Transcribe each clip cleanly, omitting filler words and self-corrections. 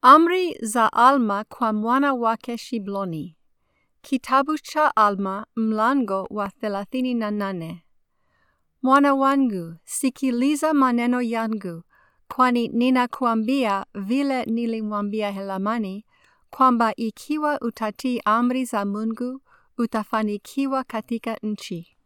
Amri za Alma kwa mwana wake Shibloni. Kitabu cha Alma mlango wa 38. Mwana wangu, sikiliza maneno yangu, kwani ninakuambia vile nilimwambia Helamani, kwamba ikiwa utatii amri za Mungu, utafanikiwa katika nchi.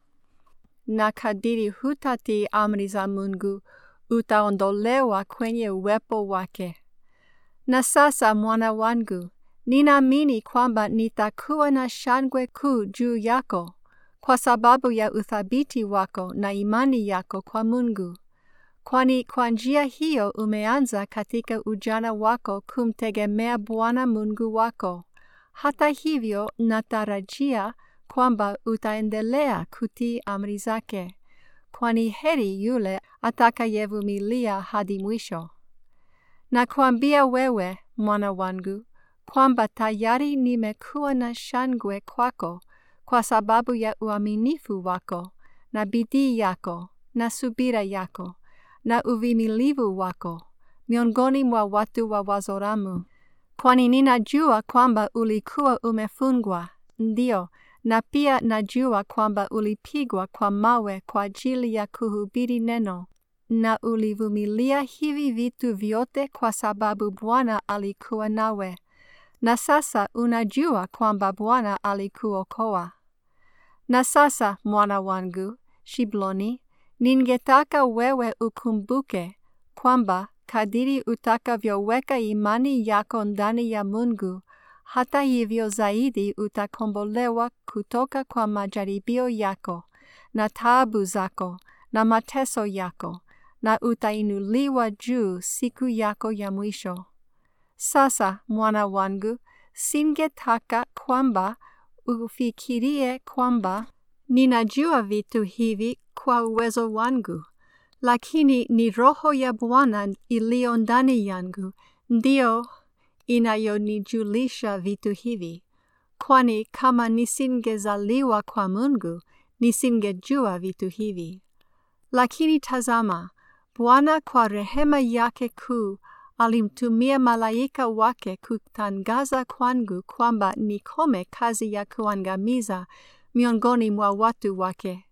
Na kadiri hutatii amri za Mungu, utaondolewa kwenye uwepo wake. Na sasa mwana wangu, ninaamini kwamba nitakuwa na shangwe kuu juu yako, kwa sababu ya uthabiti wako na imani yako kwa Mungu. Kwani kwa njia hiyo umeanza katika ujana wako kumtegemea Bwana Mungu wako. Hata hivyo natarajia kwamba utaendelea kutii amri zake, kwani heri yule atakayevumilia hadi mwisho. Nakuambia wewe, mwana wangu, kwamba tayari nimekuwa na shangwe kwako kwa sababu ya uaminifu wako, na bidii yako, na subira yako, na uvumilivu wako, miongoni mwa watu wa Wazoramu. Kwani ninajua kwamba ulikuwa umefungwa, ndio, na pia najua kwamba ulipigwa kwa mawe kwa ajili ya kuhubiri neno, na ulivumilia hivi vitu vyote kwa sababu Bwana alikuwa nawe. Na sasa unajua kwamba Bwana alikuokoa. Na sasa mwana wangu, Shibloni, ningetaka wewe ukumbuke kwamba kadiri utakavyoweka imani yako ndani ya Mungu, hata hivyo zaidi utakombolewa kutoka kwa majaribio yako, na taabu zako, na mateso yako, na utainuliwa juu siku yako ya mwisho. Sasa mwana wangu, singetaka kwamba ufikirie kwamba ninajua vitu hivi kwa uwezo wangu, lakini ni Roho ya Bwana iliyo ndani yangu ndio inayonijulisha vitu hivi. Kwani kama nisingezaliwa kwa Mungu, nisingejua vitu hivi. Lakini tazama, Bwana kwa rehema yake kuu alimtumia malaika wake kutangaza kwangu kwamba nikome kazi ya kuangamiza miongoni mwa watu wake.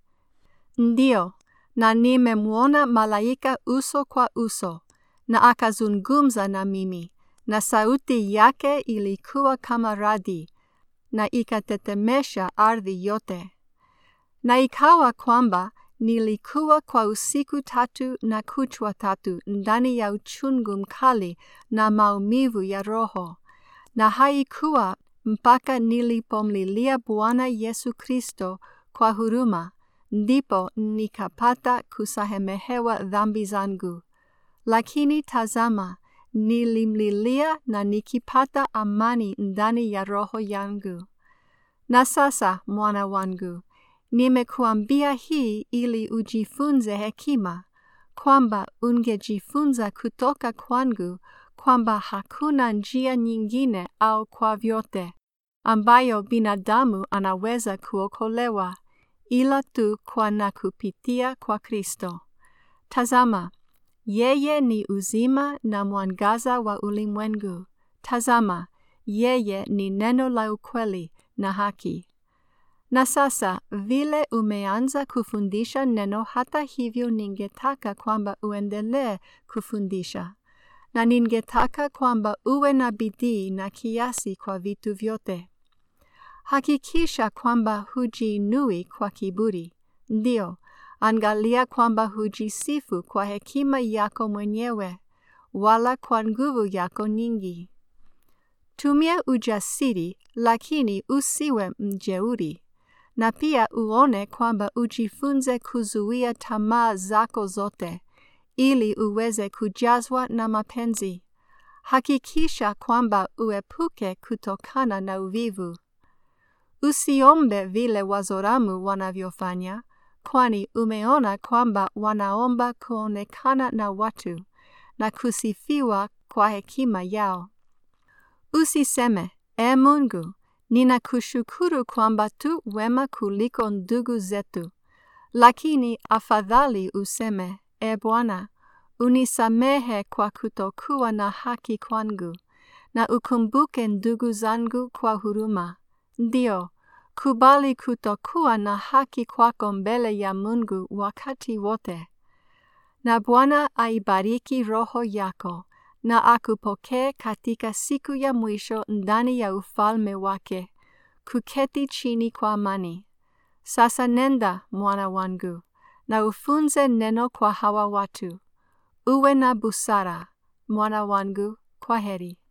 Ndio, na nimemwona malaika uso kwa uso, na akazungumza na mimi, na sauti yake ilikuwa kama radi, na ikatetemesha ardhi yote. Na ikawa kwamba nilikuwa kwa usiku 3 na kuchwa 3 ndani ya uchungu mkali na maumivu ya roho, na haikuwa mpaka nilipomlilia Bwana Yesu Kristo kwa huruma, ndipo nikapata kusamehewa dhambi zangu. Lakini tazama, nilimlilia na nikipata amani ndani ya roho yangu. Na sasa mwana wangu, nimekuambia hii ili ujifunze hekima, kwamba ungejifunza kutoka kwangu kwamba hakuna njia nyingine au kwa vyote ambayo binadamu anaweza kuokolewa, ila tu kwa na kupitia kwa Kristo. Tazama, yeye ni uzima na mwangaza wa ulimwengu. Tazama, yeye ni neno la ukweli na haki. Na sasa vile umeanza kufundisha neno, hata hivyo ningetaka kwamba uendelee kufundisha, na ningetaka kwamba uwe na bidii na kiasi kwa vitu vyote. Hakikisha kwamba hujiinui kwa kiburi. Ndio, angalia kwamba hujisifu kwa hekima yako mwenyewe, wala kwa nguvu yako nyingi. Tumia ujasiri, lakini usiwe mjeuri. Na pia uone kwamba ujifunze kuzuia tamaa zako zote, ili uweze kujazwa na mapenzi. Hakikisha kwamba uepuke kutokana na uvivu. Usiombe vile Wazoramu wanavyofanya, kwani umeona kwamba wanaomba kuonekana na watu, na kusifiwa kwa hekima yao. Usiseme, Ee Mungu, ninakushukuru kwamba tu wema kuliko ndugu zetu. Lakini afadhali useme, Ee Bwana, unisamehe kwa kutokuwa na haki kwangu, na ukumbuke ndugu zangu kwa huruma. Ndio, kubali kutokuwa na haki kwako mbele ya Mungu wakati wote. Na Bwana aibariki roho yako na akupokee katika siku ya mwisho ndani ya ufalme wake, kuketi chini kwa amani. Sasa nenda, mwana wangu, na ufunze neno kwa hawa watu. Uwe na busara, mwana wangu. Kwaheri.